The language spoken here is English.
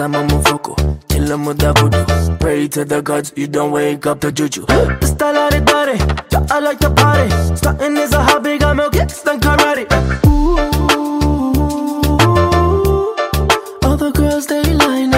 time I'm a foco. Kill 'em with that voodoo. Pray to the gods, you don't wake up the juju. Pista la de dare, yeah, I like to party. Starting is a hobby, got more kicks than karate. Ooh, all the girls they line